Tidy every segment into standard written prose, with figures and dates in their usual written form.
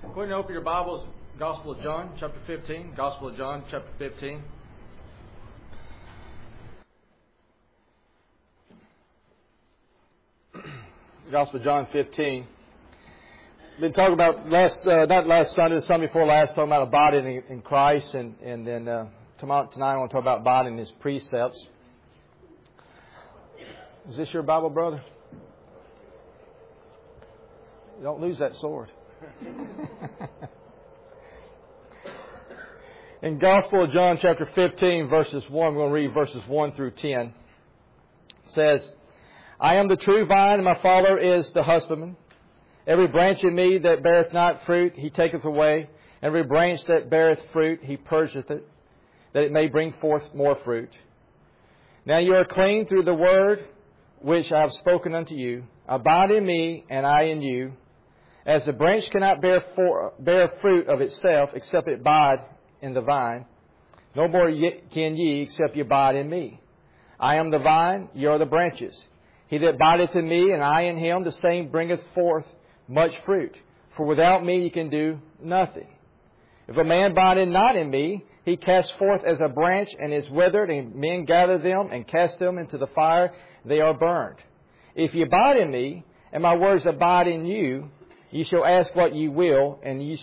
Go ahead and open your Bibles, Gospel of John, chapter 15. Gospel of John, chapter 15. Gospel of John 15. Been talking about not last Sunday, the Sunday before last, talking about abiding in Christ, and then tonight I want to talk about abiding in His precepts. Is this your Bible, brother? Don't lose that sword. In Gospel of John chapter 15 verses 1, we're going to read verses 1 through 10. It says, I am the true vine, and my Father is the husbandman. Every branch in me that beareth not fruit, He taketh away. Every branch that beareth fruit, He purgeth it, that it may bring forth more fruit. Now you are clean through the word which I have spoken unto you. Abide in me, and I in you. As the branch cannot bear fruit of itself, except it abide in the vine, no more can ye, except ye abide in me. I am the vine, ye are the branches. He that abideth in me, and I in him, the same bringeth forth much fruit. For without me ye can do nothing. If a man abideth not in me, he cast forth as a branch, and is withered, and men gather them, and cast them into the fire, they are burned. If ye abide in me, and my words abide in you, ye shall ask what ye will, and it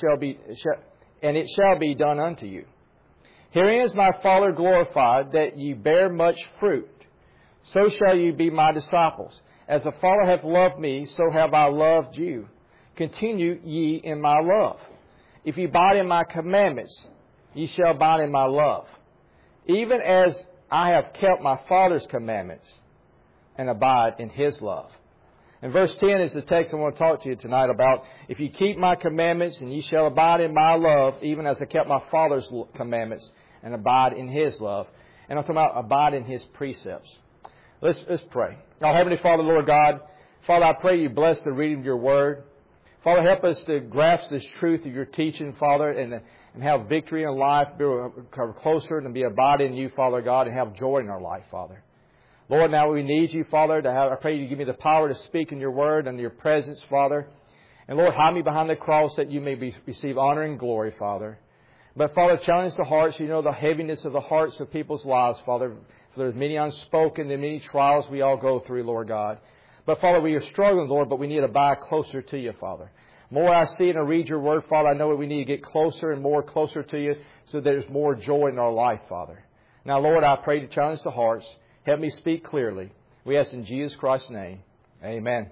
shall be done unto you. Herein is my Father glorified, that ye bear much fruit. So shall ye be my disciples. As the Father hath loved me, so have I loved you. Continue ye in my love. If ye abide in my commandments, ye shall abide in my love. Even as I have kept my Father's commandments, and abide in His love. And verse 10 is the text I want to talk to you tonight about. If you keep my commandments, and ye shall abide in my love, even as I kept my Father's commandments, and abide in His love. And I'm talking about abide in His precepts. Let's pray. Our Heavenly Father, Lord God, Father, I pray you bless the reading of your word. Father, help us to grasp this truth of your teaching, Father, and have victory in life, be closer and be abiding in you, Father God, and have joy in our life, Father. Lord, now we need you, Father, I pray you give me the power to speak in your word and your presence, Father. And Lord, hide me behind the cross that you may receive honor and glory, Father. But Father, challenge the hearts. You know the heaviness of the hearts of people's lives, Father. There's many unspoken and many trials we all go through, Lord God. But Father, we are struggling, Lord, but we need to abide closer to you, Father. The more I see and I read your word, Father, I know that we need to get closer and more closer to you so there's more joy in our life, Father. Now, Lord, I pray to challenge the hearts. Help me speak clearly. We ask in Jesus Christ's name. Amen.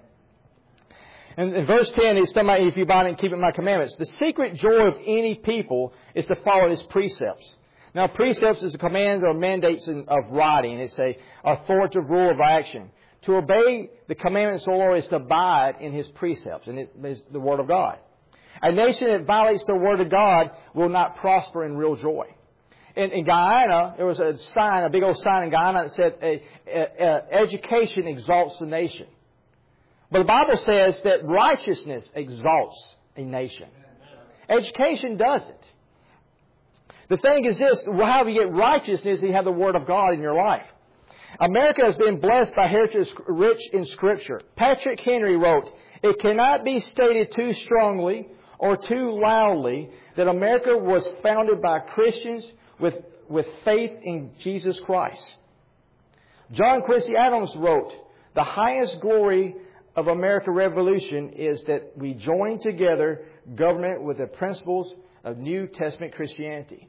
And in verse 10, he's talking about if you abide and keep my commandments. The secret joy of any people is to follow His precepts. Now, precepts is a command or mandates of writing. It's a authoritative rule of action. To obey the commandments of the Lord is to abide in His precepts, and it is the Word of God. A nation that violates the Word of God will not prosper in real joy. In Guyana, there was a sign, a big old sign in Guyana that said, education exalts the nation. But the Bible says that righteousness exalts a nation. Education doesn't. The thing is this, how you get righteousness is you have the Word of God in your life. America has been blessed by heritage rich in Scripture. Patrick Henry wrote, it cannot be stated too strongly or too loudly that America was founded by Christians with faith in Jesus Christ. John Quincy Adams wrote, the highest glory of American Revolution is that we join together government with the principles of New Testament Christianity.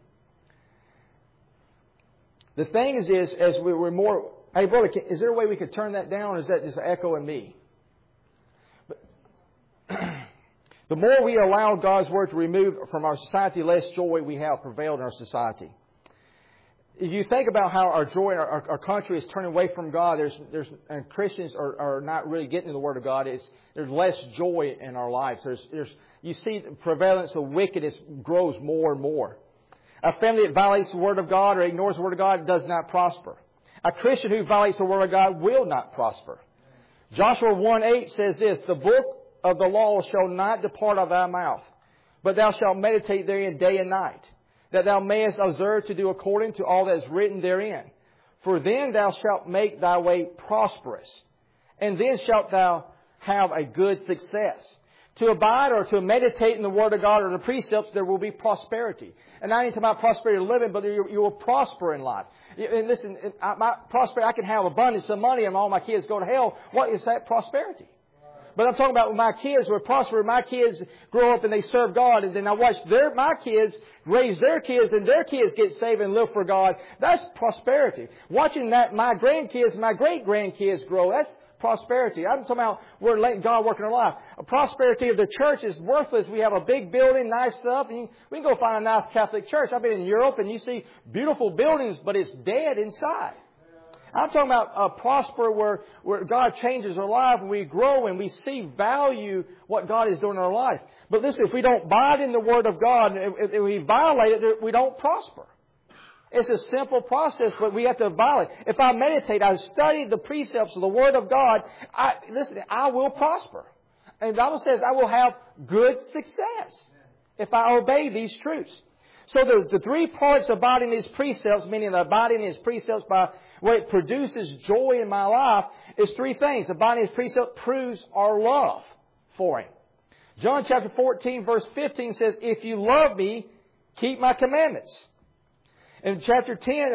The thing is as we're more... Hey, brother, is there a way we could turn that down, or is that just echoing me? But the more we allow God's Word to remove from our society, less joy we have prevailed in our society. If you think about how our joy in our country is turning away from God, and Christians are not really getting to the Word of God, there's less joy in our lives. You see the prevalence of wickedness grows more and more. A family that violates the Word of God or ignores the Word of God does not prosper. A Christian who violates the Word of God will not prosper. Joshua 1:8 says this, the book of the law shall not depart of thy mouth, but thou shalt meditate therein day and night, that thou mayest observe to do according to all that is written therein. For then thou shalt make thy way prosperous, and then shalt thou have a good success. to abide or to meditate in the Word of God or the precepts, there will be prosperity. And I ain't talking about prosperity of living, but you will prosper in life. And listen, my prosperity, I can have abundance of money and all my kids go to hell. What is that prosperity? But I'm talking about when my kids were prosper, my kids grow up and they serve God, and then I watch my kids raise their kids and their kids get saved and live for God. That's prosperity. Watching that my grandkids, my great-grandkids grow, that's prosperity. I'm talking about we're letting God work in our life. A prosperity of the church is worthless. We have a big building, nice stuff, and we can go find a nice Catholic church. I've been in Europe and you see beautiful buildings, but it's dead inside. I'm talking about a prosper where God changes our life and we grow and we see value what God is doing in our life. But listen, if we don't abide in the Word of God, if we violate it, we don't prosper. It's a simple process, but we have to violate. If I meditate, I study the precepts of the Word of God, I will prosper. And the Bible says I will have good success if I obey these truths. So the 3 parts of abiding these precepts, meaning abiding in His precepts by what it produces joy in my life, is 3 things. Abiding in His precepts proves our love for Him. John chapter 14 verse 15 says, if you love me, keep my commandments. In chapter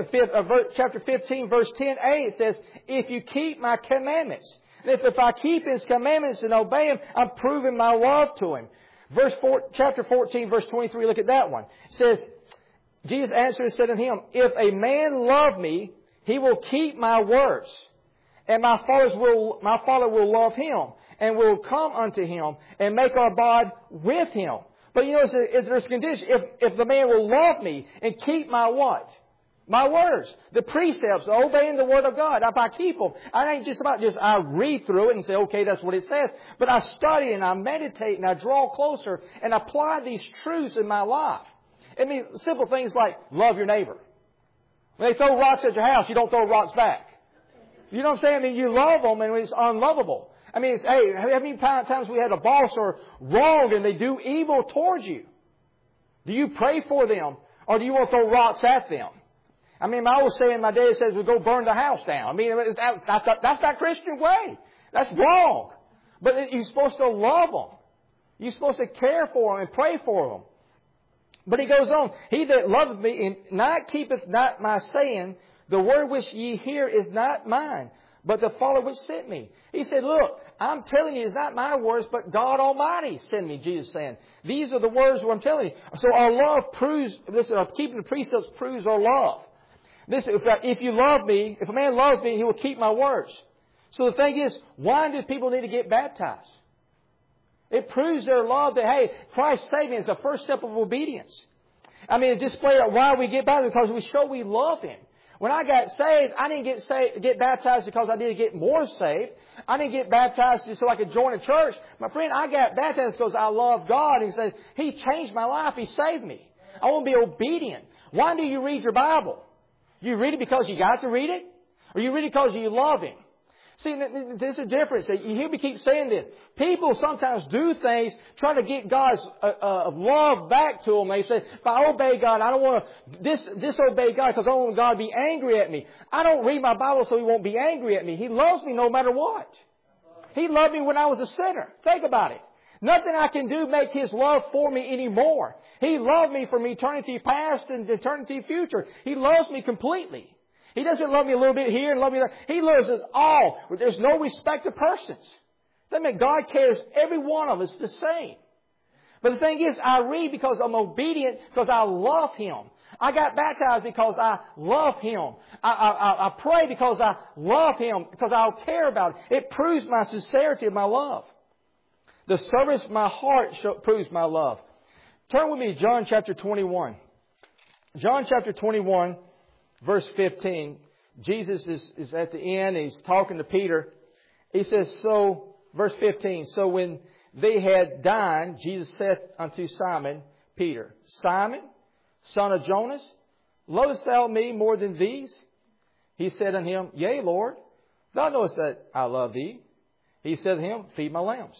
15 verse 10a it says, if you keep my commandments. If I keep His commandments and obey Him, I'm proving my love to Him. Chapter 14, verse 23, look at that one. It says, Jesus answered and said unto him, if a man love me, he will keep my words. And my Father will love him, and will come unto him, and make our abide with him. But you know, there's a condition. If the man will love me, and keep my what? My words, the precepts, obeying the Word of God. If I keep them, I ain't just about I read through it and say, okay, that's what it says. But I study and I meditate and I draw closer and apply these truths in my life. I mean, simple things like love your neighbor. When they throw rocks at your house, you don't throw rocks back. You know what I'm saying? I mean, you love them and it's unlovable. I mean, hey, how many times we had a boss or wronged and they do evil towards you? Do you pray for them or do you want to throw rocks at them? I mean, I was saying, my dad says we go burn the house down. I mean, that's not Christian way. That's wrong. But you're supposed to love them. You're supposed to care for them and pray for them. But he goes on, he that loveth me and not keepeth not my saying, the word which ye hear is not mine, but the Father which sent me. He said, look, I'm telling you, it's not my words, but God Almighty sent me, Jesus saying. These are the words what I'm telling you. So our love proves, keeping the precepts proves our love. If you love me, if a man loves me, he will keep my words. So the thing is, why do people need to get baptized? It proves their love that, hey, Christ saved me. It's the first step of obedience. I mean, it displays why we get baptized, because we show we love Him. When I got saved, I didn't get baptized because I needed to get more saved. I didn't get baptized just so I could join a church. My friend, I got baptized because I love God. He said, He changed my life. He saved me. I want to be obedient. Why do you read your Bible? You read it because you got to read it? Or you read it because you love Him? See, there's a difference. You hear me keep saying this. People sometimes do things trying to get God's love back to them. They say, if I obey God, I don't want to disobey God because I don't want God to be angry at me. I don't read my Bible so He won't be angry at me. He loves me no matter what. He loved me when I was a sinner. Think about it. Nothing I can do make His love for me anymore. He loved me from eternity past and eternity future. He loves me completely. He doesn't love me a little bit here and love me there. He loves us all. There's no respect of persons. That means God cares every one of us the same. But the thing is, I read because I'm obedient, because I love Him. I got baptized because I love Him. I pray because I love Him, because I care about it. It proves my sincerity of my love. The service of my heart proves my love. Turn with me to John chapter 21. John chapter 21, verse 15. Jesus is at the end. He's talking to Peter. He says, verse 15, so when they had dined, Jesus said unto Simon Peter, Simon, son of Jonas, lovest thou me more than these? He said unto him, Yea, Lord, thou knowest that I love thee. He said to him, Feed my lambs.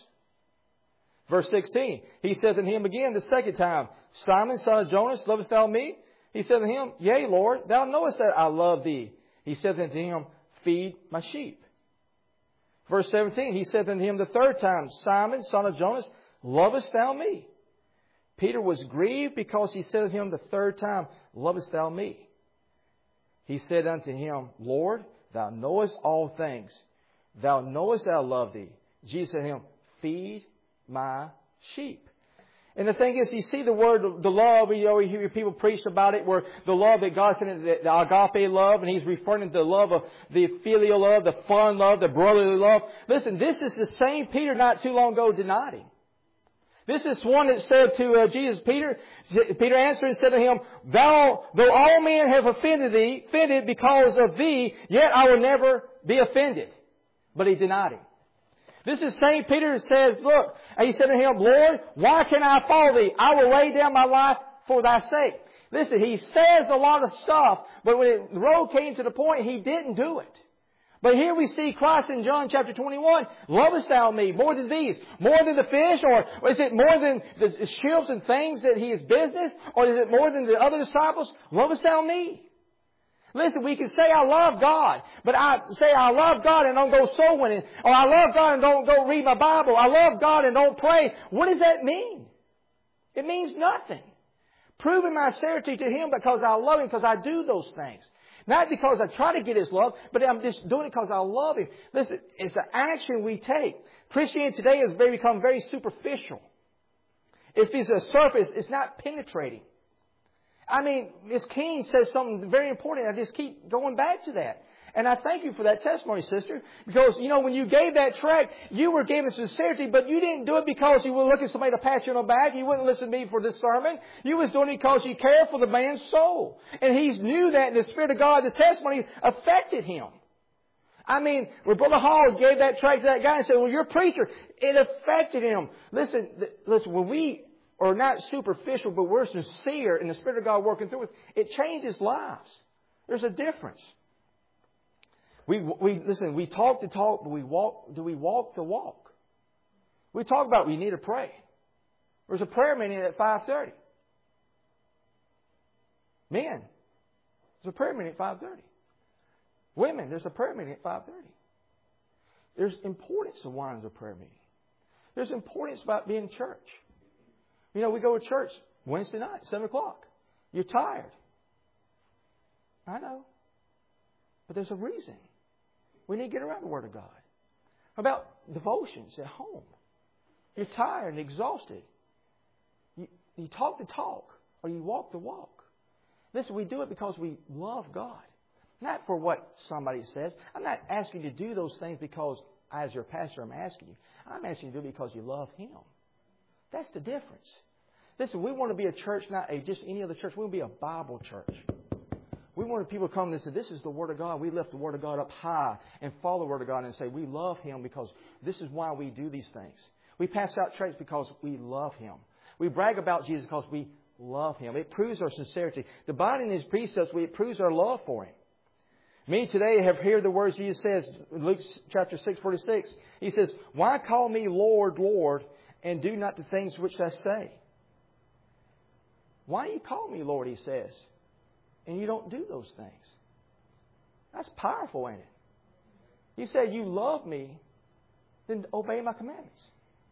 Verse 16, he said to him again the second time, Simon, son of Jonas, lovest thou me? He said to him, Yea, Lord, thou knowest that I love thee. He said unto him, Feed my sheep. Verse 17, he said unto him the third time, Simon, son of Jonas, Lovest thou me? Peter was grieved because he said to him the third time, Lovest thou me? He said unto him, Lord, thou knowest all things. Thou knowest that I love thee. Jesus said to him, Feed my sheep. And the thing is, you see the word, the love, you hear people preach about it, where the love that God sent, the agape love, and He's referring to the love of the filial love, the fond love, the brotherly love. Listen, this is the same Peter not too long ago denied Him. This is one that said to Jesus, Peter answered and said to him, Thou, though all men have offended because of thee, yet I will never be offended. But he denied Him. This is St. Peter that says, look, and he said to him, Lord, why can I follow thee? I will lay down my life for thy sake. Listen, he says a lot of stuff, but when the road came to the point, he didn't do it. But here we see Christ in John chapter 21, Lovest thou me more than these? More than the fish? Or is it more than the ships and things that He is business? Or is it more than the other disciples? Lovest thou me? Listen, we can say I love God, but I say I love God and don't go soul winning. Or I love God and don't go read my Bible. I love God and don't pray. What does that mean? It means nothing. Proving my sincerity to Him because I love Him, because I do those things. Not because I try to get His love, but I'm just doing it because I love Him. Listen, it's an action we take. Christianity today has become very superficial. It's a surface. It's not penetrating. I mean, Miss King says something very important. I just keep going back to that. And I thank you for that testimony, sister. Because, when you gave that tract, you were giving sincerity, but you didn't do it because you were looking for somebody to pat you on the back. You wouldn't listen to me for this sermon. You was doing it because you cared for the man's soul. And he knew that, and the Spirit of God, the testimony affected him. I mean, when Brother Hall gave that tract to that guy and said, well, you're a preacher, it affected him. Listen, when we are not superficial, but we're sincere and the Spirit of God working through us, it changes lives. There's a difference. We talk the talk, but do we walk the walk? We talk about we need to pray. There's a prayer meeting at 5:30. Men, there's a prayer meeting at 5:30. Women, there's a prayer meeting at 5:30. There's importance of why there's a prayer meeting. There's importance about being in church. We go to church Wednesday night, 7 o'clock. You're tired. I know. But there's a reason. We need to get around the Word of God. How about devotions at home? You're tired and exhausted. You talk the talk or you walk the walk. Listen, we do it because we love God. Not for what somebody says. I'm not asking you to do those things because, as your pastor, I'm asking you. I'm asking you to do it because you love Him. That's the difference. Listen, we want to be a church, not just any other church. We want to be a Bible church. We want people to come and say, this is the Word of God. We lift the Word of God up high and follow the Word of God and say, we love Him because this is why we do these things. We pass out tracts because we love Him. We brag about Jesus because we love Him. It proves our sincerity. The abiding in His precepts, it proves our love for Him. Many today have heard the words Jesus says, Luke chapter 6:46. He says, why call me Lord, Lord, and do not the things which I say? Why do you call me Lord, He says, and you don't do those things? That's powerful, ain't it? You say you love me, then obey my commandments.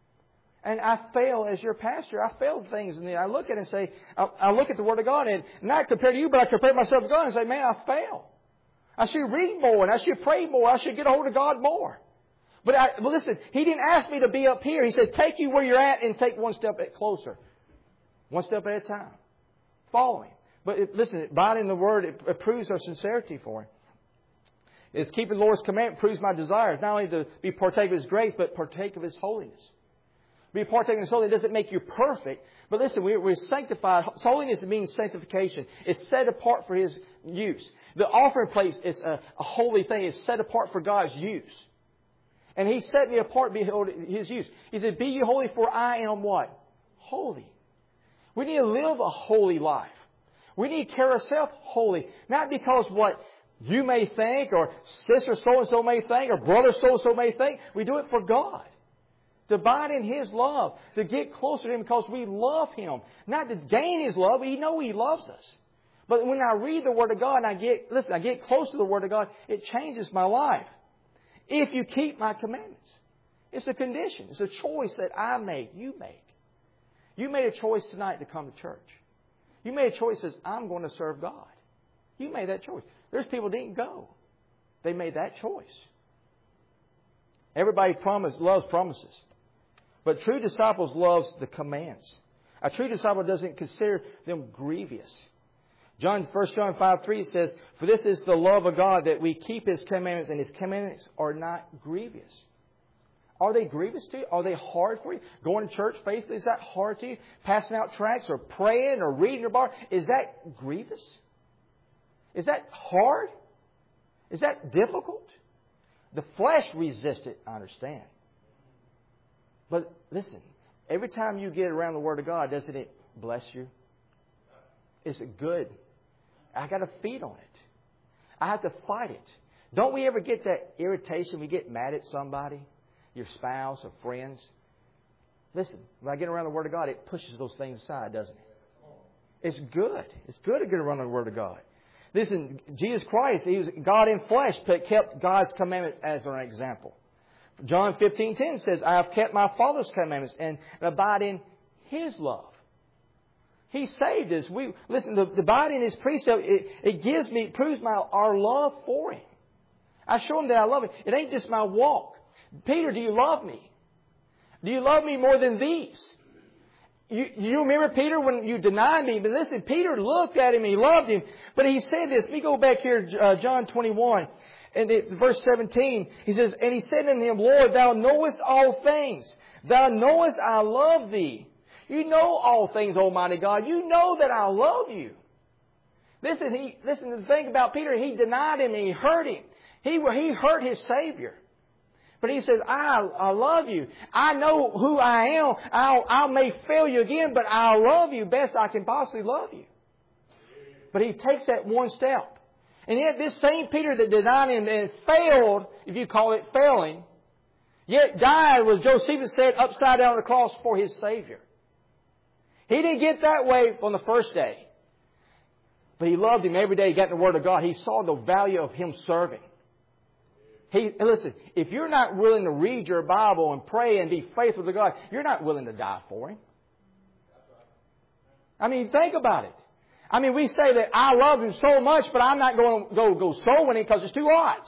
And I fail as your pastor. I fail things. And then I look at it and say, I look at the Word of God and not compare to you, but I compare myself to God and say, man, I fail. I should read more and I should pray more. I should get a hold of God more. But listen, He didn't ask me to be up here. He said, take you where you're at and take one step closer. One step at a time. Follow Him. But listen, abiding in the Word, it proves our sincerity for Him. It's keeping the Lord's commandment proves my desires. Not only to be partake of His grace, but partake of His holiness. Be partaking of His holiness doesn't make you perfect. But listen, we're sanctified. Holiness means sanctification. It's set apart for His use. The offering place is a holy thing. It's set apart for God's use. And He set me apart to be His use. He said, be ye holy for I am what? Holy. We need to live a holy life. We need to carry ourselves holy. Not because what you may think or sister so-and-so may think or brother so-and-so may think. We do it for God. To abide in His love. To get closer to Him because we love Him. Not to gain His love. We know He loves us. But when I read the Word of God and I get close to the Word of God, it changes my life. If you keep my commandments. It's a condition. It's a choice that I make, you make. You made a choice tonight to come to church. You made a choice that says, I'm going to serve God. You made that choice. There's people who didn't go. They made that choice. Everybody loves promises. But true disciples loves the commands. A true disciple doesn't consider them grievous. 1 John 5:3 says, for this is the love of God, that we keep His commandments, and His commandments are not grievous. Are they grievous to you? Are they hard for you? Going to church faithfully, is that hard to you? Passing out tracts or praying or reading your Bible, is that grievous? Is that hard? Is that difficult? The flesh resists it, I understand. But listen, every time you get around the Word of God, doesn't it bless you? Is it good? I got to feed on it. I have to fight it. Don't we ever get that irritation? We get mad at somebody, your spouse or friends. Listen, when I get around the Word of God, it pushes those things aside, doesn't it? It's good. It's good to get around the Word of God. Listen, Jesus Christ, He was God in flesh, but kept God's commandments as an example. John 15:10 says, I have kept my Father's commandments and abide in His love. He saved us. Listen, the abide in His precept, it proves our love for Him. I show Him that I love Him. It ain't just my walk. Peter, do you love me? Do you love me more than these? You remember Peter when you denied me? But listen, Peter looked at Him. He loved Him. But he said this. Let me go back here, John 21. And it's verse 17. He says, and He said unto him, Lord, Thou knowest all things. Thou knowest I love Thee. You know all things, Almighty God. You know that I love you. Listen, the thing about Peter, he denied Him and he hurt Him. He hurt His Savior. But He says, I love you. I know who I am. I may fail you again, but I love you best I can possibly love you. But He takes that one step. And yet this same Peter that denied Him and failed, if you call it failing, yet died, as Josephus said, upside down on the cross for his Savior. He didn't get that way on the first day. But he loved Him every day. He got in the Word of God. He saw the value of Him serving. Listen, if you're not willing to read your Bible and pray and be faithful to God, you're not willing to die for Him. I mean, think about it. I mean, we say that I love Him so much, but I'm not going to go soul winning because it's too hot.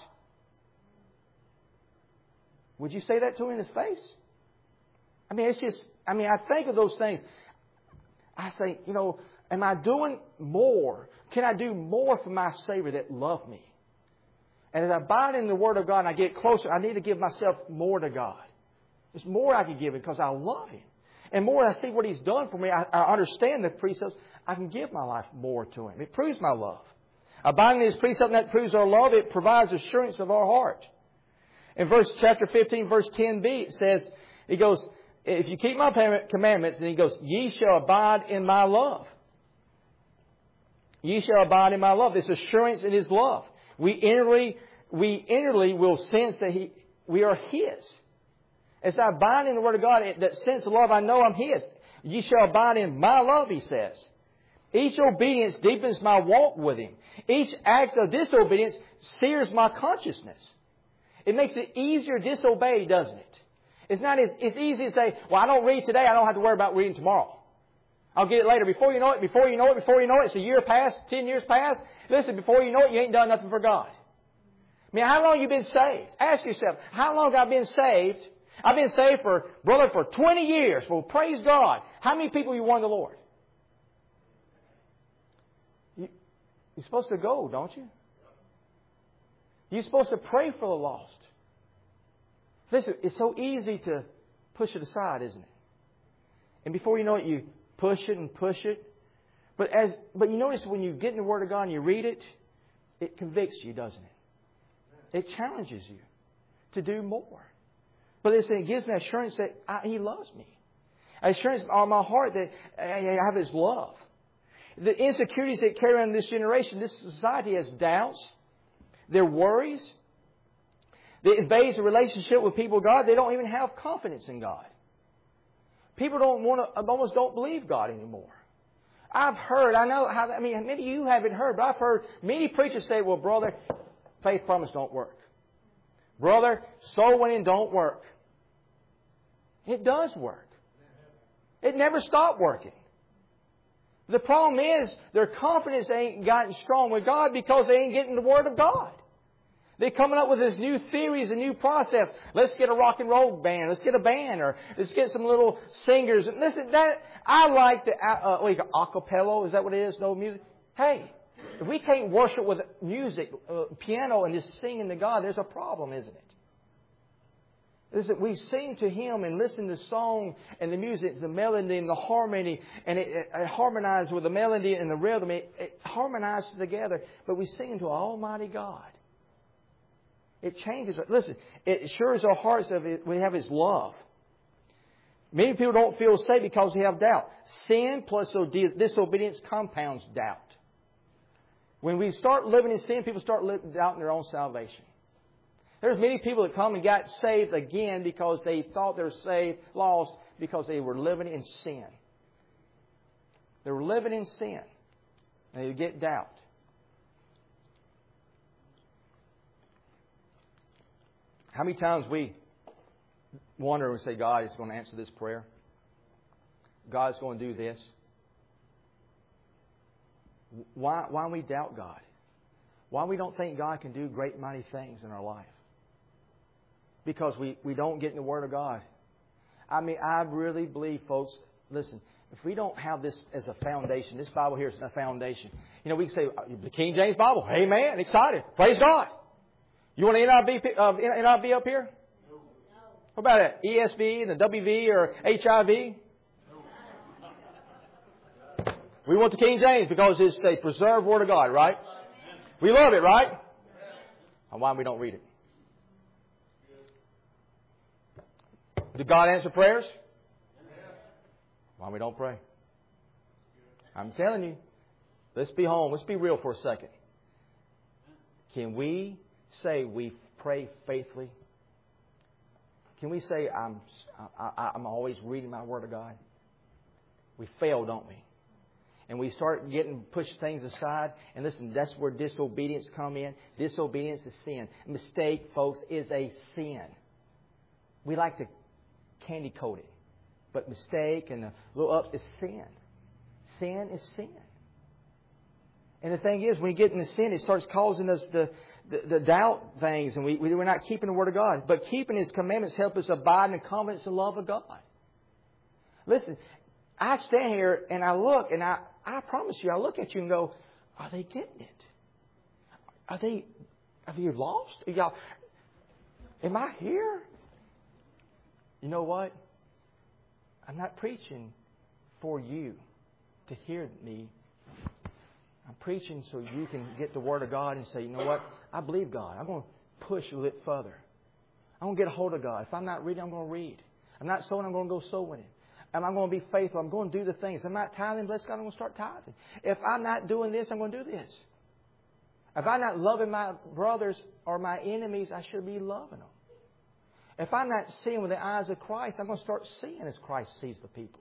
Would you say that to Him in His face? I mean, I think of those things. I say, am I doing more? Can I do more for my Savior that loved me? And as I abide in the Word of God and I get closer, I need to give myself more to God. There's more I can give Him because I love Him. And more I see what He's done for me, I understand the precepts. I can give my life more to Him. It proves my love. Abiding in His precepts, that proves our love. It provides assurance of our heart. In chapter 15, verse 10b, it says, He goes, if you keep my commandments, and He goes, ye shall abide in my love. Ye shall abide in my love. This assurance in His love. We innerly will sense that we are His. As I abide in the Word of God, that sense of love, I know I'm His. Ye shall abide in my love, He says. Each obedience deepens my walk with Him. Each act of disobedience sears my consciousness. It makes it easier to disobey, doesn't it? It's easy to say, well, I don't read today, I don't have to worry about reading tomorrow. I'll get it later. Before you know it, it's a year past, 10 years past. Listen, before you know it, you ain't done nothing for God. I mean, how long have you been saved? Ask yourself, how long have I been saved? I've been saved for 20 years. Well, praise God. How many people you won the Lord? You're supposed to go, don't you? You're supposed to pray for the lost. Listen, it's so easy to push it aside, isn't it? And before you know it, you push it and push it. But you notice when you get in the Word of God and you read it, it convicts you, doesn't it? It challenges you to do more. But it gives me assurance that He loves me. Assurance on my heart that I have His love. The insecurities that carry on in this generation, this society has doubts. Their worries. It invades the relationship with people of God. They don't even have confidence in God. People almost don't believe God anymore. I've heard, maybe you haven't heard, but I've heard many preachers say, well, brother, faith promise don't work. Brother, soul winning don't work. It does work. It never stopped working. The problem is their confidence ain't gotten strong with God because they ain't getting the Word of God. They're coming up with this new theories and new process. Let's get a rock and roll band. Let's get a band, or let's get some little singers. And listen, I like the acapella. Is that what it is? No music. Hey, if we can't worship with music, piano, and just singing to God, there's a problem, isn't it? Listen, we sing to Him and listen to song and the music, the melody and the harmony, and it harmonizes with the melody and the rhythm. It harmonizes together, but we sing to Almighty God. It changes. Listen, it assures our hearts of it. We have His love. Many people don't feel safe because they have doubt. Sin plus disobedience compounds doubt. When we start living in sin, people start doubting their own salvation. There's many people that come and got saved again because they thought they were saved, lost, because they were living in sin. They were living in sin. And they get doubt. How many times we wonder and say, God is going to answer this prayer? God's going to do this. Why we doubt God? Why we don't think God can do great mighty things in our life? Because we don't get in the Word of God. I mean, I really believe, folks, listen, if we don't have this as a foundation, this Bible here is a foundation. You know, we can say, the King James Bible, amen, excited, praise God. You want an NIV up here? No. What about it? ESV and the WV or HIV? No. We want the King James because it's a preserved Word of God, right? We love it, right? And why we don't read it? Did God answer prayers? Why we don't pray? I'm telling you. Let's be home. Let's be real for a second. Can we say we pray faithfully? Can we say I'm always reading my Word of God? We fail, don't we? And we start push things aside. And listen, that's where disobedience come in. Disobedience is sin. Mistake, folks, is a sin. We like to candy coat it. But mistake and the little ups is sin. Sin is sin. And the thing is, when we get into sin, it starts causing us the doubt things, and we're not keeping the Word of God. But keeping His commandments help us abide in the confidence and love of God. Listen, I stand here and I look, and I promise you, I look at you and go, are they getting it? Have you lost? Am I here? You know what? I'm not preaching for you to hear me. I'm preaching so you can get the Word of God and say, you know what? I believe God. I'm going to push a little further. I'm going to get a hold of God. If I'm not reading, I'm going to read. I'm not sowing, I'm going to go sow with Him. Am I going to be faithful? I'm going to do the things. I'm not tithing, bless God, I'm going to start tithing. If I'm not doing this, I'm going to do this. If I'm not loving my brothers or my enemies, I should be loving them. If I'm not seeing with the eyes of Christ, I'm going to start seeing as Christ sees the people.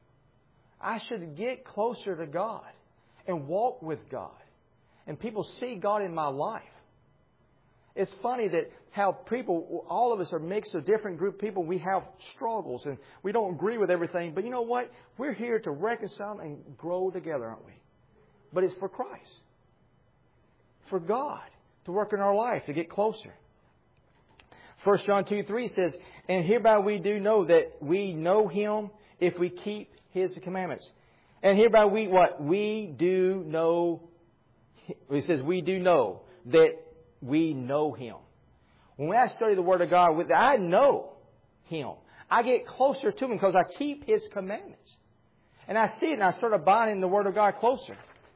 I should get closer to God and walk with God. And people see God in my life. It's funny that how people, all of us are mixed of different group of people. We have struggles and we don't agree with everything. But you know what? We're here to reconcile and grow together, aren't we? But it's for Christ. For God to work in our life, to get closer. 1 John 2:3 says, and hereby we do know that we know Him if we keep His commandments. And hereby we do know. He says we do know that we know Him. When I study the Word of God, I know Him. I get closer to Him because I keep His commandments. And I see it and I start abiding in the Word of God closer.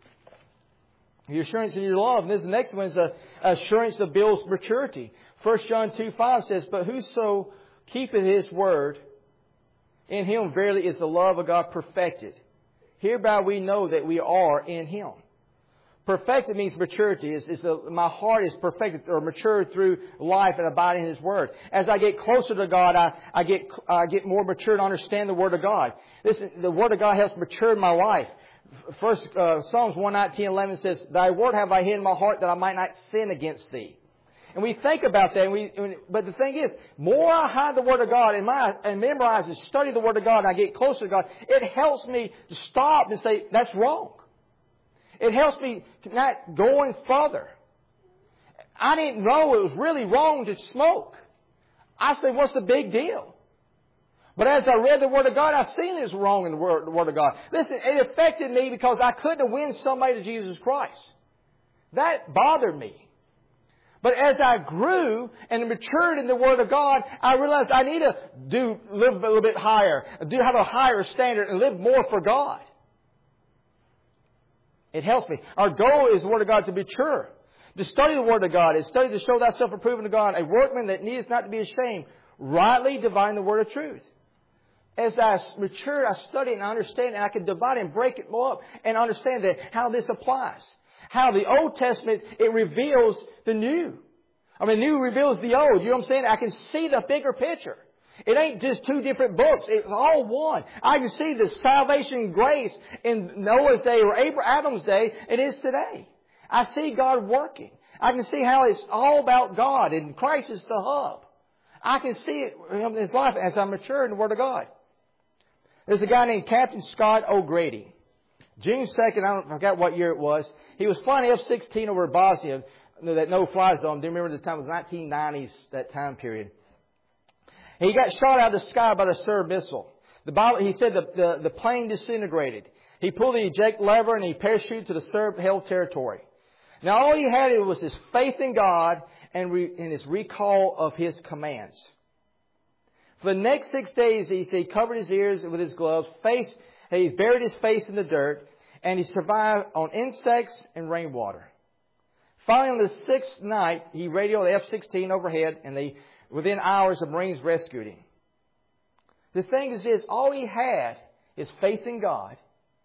Your assurance in your love. And this next one is assurance that builds maturity. 1 John 2:5 says, but whoso keepeth His word, in him verily is the love of God perfected. Hereby we know that we are in Him. Perfected means maturity. My heart is perfected or matured through life and abiding in His Word. As I get closer to God, I get more mature to understand the Word of God. Listen, the Word of God helps mature my life. First, Psalms 119:11 says, thy word have I hid in my heart that I might not sin against Thee. And we think about that. But the thing is, more I hide the Word of God and memorize and study the Word of God and I get closer to God, it helps me to stop and say, that's wrong. It helps me not going further. I didn't know it was really wrong to smoke. I said, what's the big deal? But as I read the Word of God, I seen it was wrong in the Word of God. Listen, it affected me because I couldn't win somebody to Jesus Christ. That bothered me. But as I grew and matured in the Word of God, I realized I need to live a little bit higher, have a higher standard and live more for God. It helps me. Our goal is the Word of God to mature. To study the Word of God is study to show thyself approved to God, a workman that needeth not to be ashamed, rightly dividing the Word of truth. As I mature, I study and I understand, and I can divide and break it more up and understand that how this applies. How the Old Testament, it reveals the New. I mean, the New reveals the Old. You know what I'm saying? I can see the bigger picture. It ain't just two different books. It's all one. I can see the salvation and grace in Noah's day or Adam's day. It is today. I see God working. I can see how it's all about God and Christ is the hub. I can see it in His life as I mature in the Word of God. There's a guy named Captain Scott O'Grady. June 2nd, I forgot what year it was. He was flying F-16 over Bosnia that no-fly zone. Do you remember the time? It was 1990s, that time period. He got shot out of the sky by the Serb missile. He said the plane disintegrated. He pulled the eject lever and he parachuted to the Serb-held territory. Now all he had was his faith in God and his recall of His commands. For the next 6 days, he covered his ears with his gloves, he buried his face in the dirt, and he survived on insects and rainwater. Finally, on the sixth night, he radioed the F-16 overhead, and within hours, the Marines rescued him. The thing is this, all he had is faith in God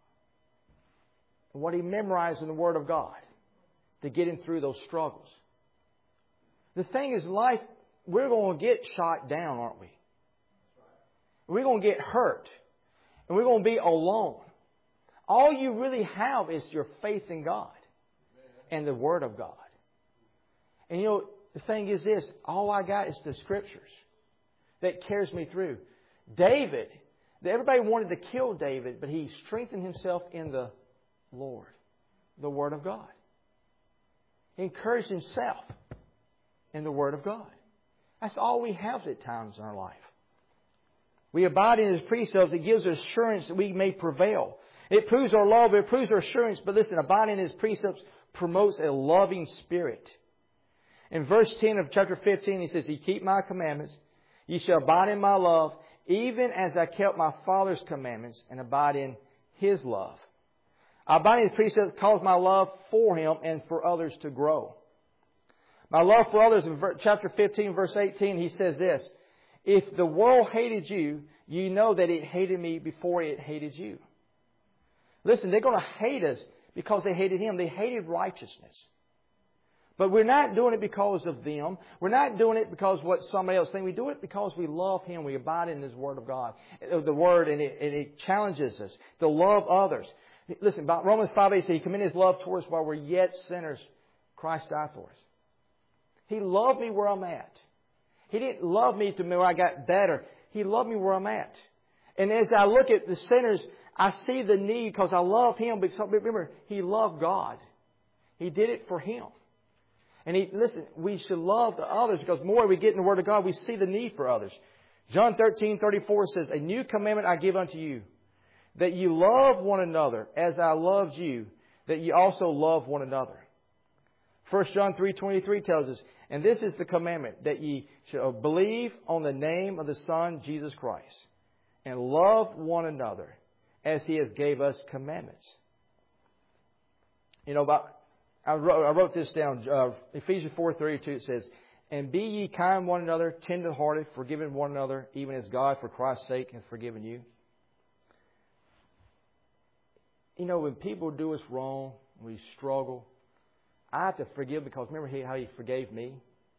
and what he memorized in the Word of God to get him through those struggles. The thing is, life, we're going to get shot down, aren't we? We're going to get hurt. And we're going to be alone. All you really have is your faith in God and the Word of God. And you know, the thing is this, all I got is the Scriptures that carries me through. David, everybody wanted to kill David, but he strengthened himself in the Lord, the Word of God. He encouraged himself in the Word of God. That's all we have at times in our life. We abide in His precepts. It gives us assurance that we may prevail. It proves our love. It proves our assurance. But listen, abiding in His precepts promotes a loving spirit. In verse 10 of chapter 15, He says, Ye keep my commandments. Ye shall abide in my love, even as I kept my Father's commandments and abide in His love. Abiding in His precepts causes my love for Him and for others to grow. My love for others, in chapter 15, verse 18, He says this, If the world hated you, you know that it hated me before it hated you. Listen, they're going to hate us because they hated Him. They hated righteousness. But we're not doing it because of them. We're not doing it because of what somebody else thinks. We do it because we love Him. We abide in His Word of God. The Word, and it challenges us to love others. Listen, about Romans 5:8 says He commended His love towards us while we're yet sinners. Christ died for us. He loved me where I'm at. He didn't love me to where I got better. He loved me where I'm at. And as I look at the sinners, I see the need because I love Him. Because remember, He loved God. He did it for Him. And listen, we should love the others because the more we get in the Word of God, we see the need for others. John 13:34 says, A new commandment I give unto you, that you love one another as I loved you, that you also love one another. 1 John 3:23 tells us, And this is the commandment, that ye shall believe on the name of the Son, Jesus Christ, and love one another as He has gave us commandments. You know, I wrote this down. Ephesians 4:32, it says, And be ye kind one another, tender-hearted, forgiving one another, even as God for Christ's sake hath forgiven you. You know, when people do us wrong, we struggle, I have to forgive because remember how He forgave me?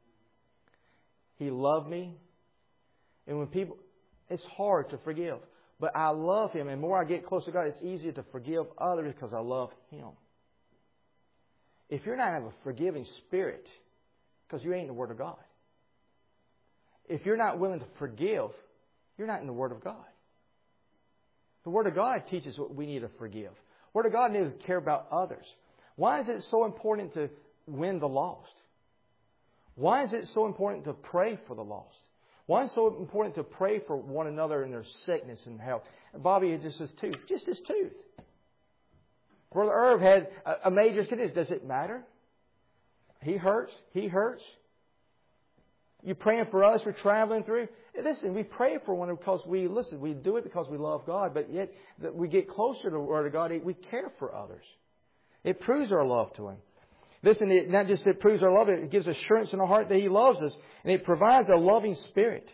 He loved me. And when people, it's hard to forgive. But I love Him. And the more I get close to God, it's easier to forgive others because I love Him. If you're not having a forgiving spirit, Because you ain't in the Word of God. If you're not willing to forgive, you're not in the Word of God. The Word of God teaches what we need to forgive. The Word of God needs to care about others. Why is it so important to win the lost? Why is it so important to pray for the lost? Why is it so important to pray for one another in their sickness and health? Bobby had just his tooth. Just his tooth. Brother Irv had a major condition. Does it matter? He hurts. He hurts. You praying for us? We're traveling through. Listen, we pray for one because we do it because we love God, but yet we get closer to the Word of God. We care for others. It proves our love to Him. Listen, it not just it proves our love, it gives assurance in our heart that He loves us, and it provides a loving spirit.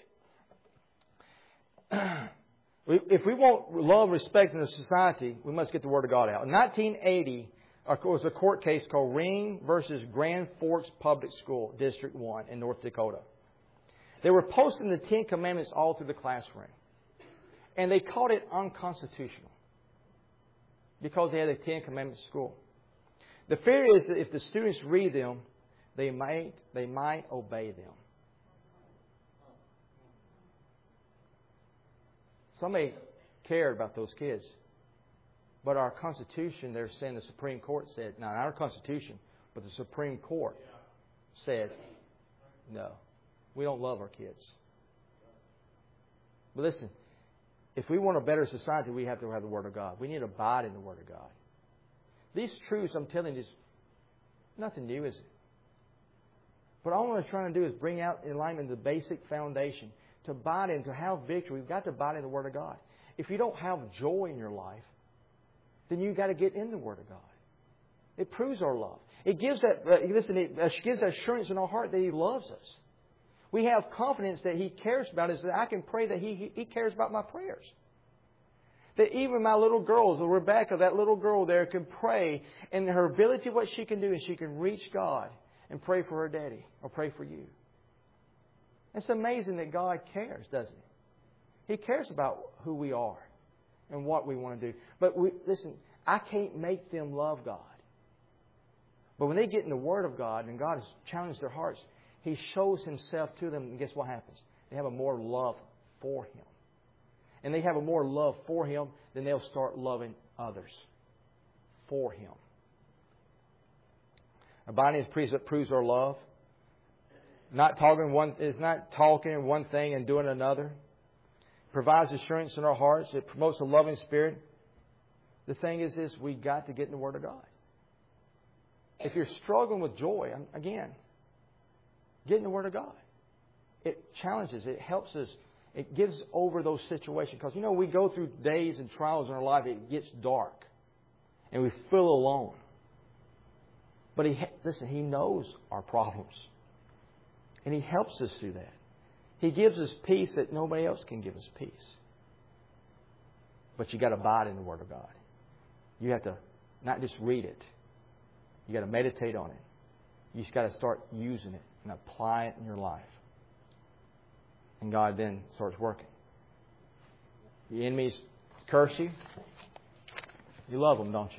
If we want love, respect in a society, we must get the Word of God out. In 1980, there was a court case called Ring versus Grand Forks Public School, District 1 in North Dakota. They were posting the Ten Commandments all through the classroom. And they called it unconstitutional because they had the Ten Commandments at school. The fear is that if the students read them, they might obey them. Somebody cared about those kids. But our Constitution, they're saying the Supreme Court said, not our Constitution, but the Supreme Court said, no, we don't love our kids. But listen, if we want a better society, we have to have the Word of God. We need to abide in the Word of God. These truths, I'm telling you, is nothing new, is it? But all I'm trying to do is bring out in alignment the basic foundation. To abide in, to have victory, we've got to abide in the Word of God. If you don't have joy in your life, then you've got to get in the Word of God. It proves our love. It gives it gives assurance in our heart that He loves us. We have confidence that He cares about us, that I can pray that He cares about my prayers. That even my little girls, Rebecca, that little girl there, can pray, and her ability, what she can do is she can reach God and pray for her daddy or pray for you. It's amazing that God cares, doesn't He? He cares about who we are and what we want to do. But listen, I can't make them love God. But when they get in the Word of God and God has challenged their hearts, He shows Himself to them, and guess what happens? They have a more love for Him. And they have a more love for Him, then they'll start loving others for Him. Abiding proves our love. Not talking one thing and doing another. Provides assurance in our hearts. It promotes a loving spirit. The thing is this, we got to get in the Word of God. If you're struggling with joy, again, get in the Word of God. It challenges, it helps us, it gives over those situations. Because, we go through days and trials in our life, it gets dark. And we feel alone. But He knows our problems. And He helps us through that. He gives us peace that nobody else can give us peace. But you got to abide in the Word of God. You have to not just read it. You got to meditate on it. You just got to start using it and apply it in your life. And God then starts working. The enemies curse you. You love them, don't you?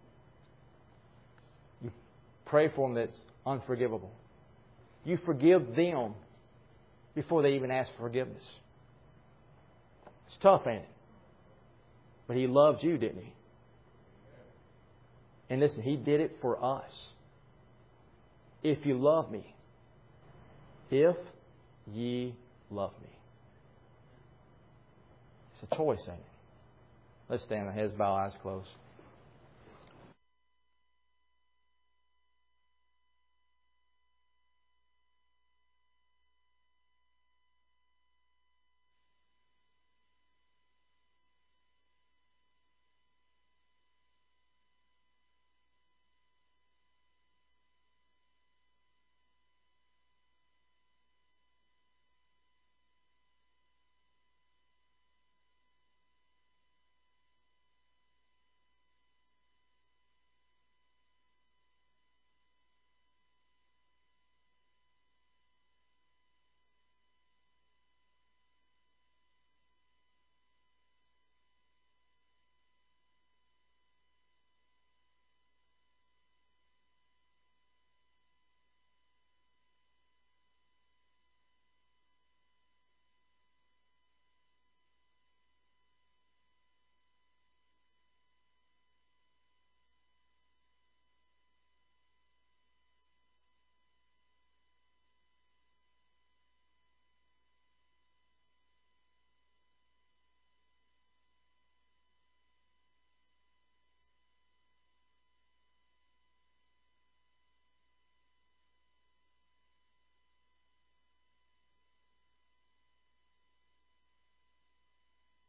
You pray for them that's unforgivable. You forgive them before they even ask for forgiveness. It's tough, ain't it? But He loved you, didn't He? And listen, He did it for us. If you love me. If ye love me. It's a choice, ain't it? Let's stand, our heads bowed, eyes closed.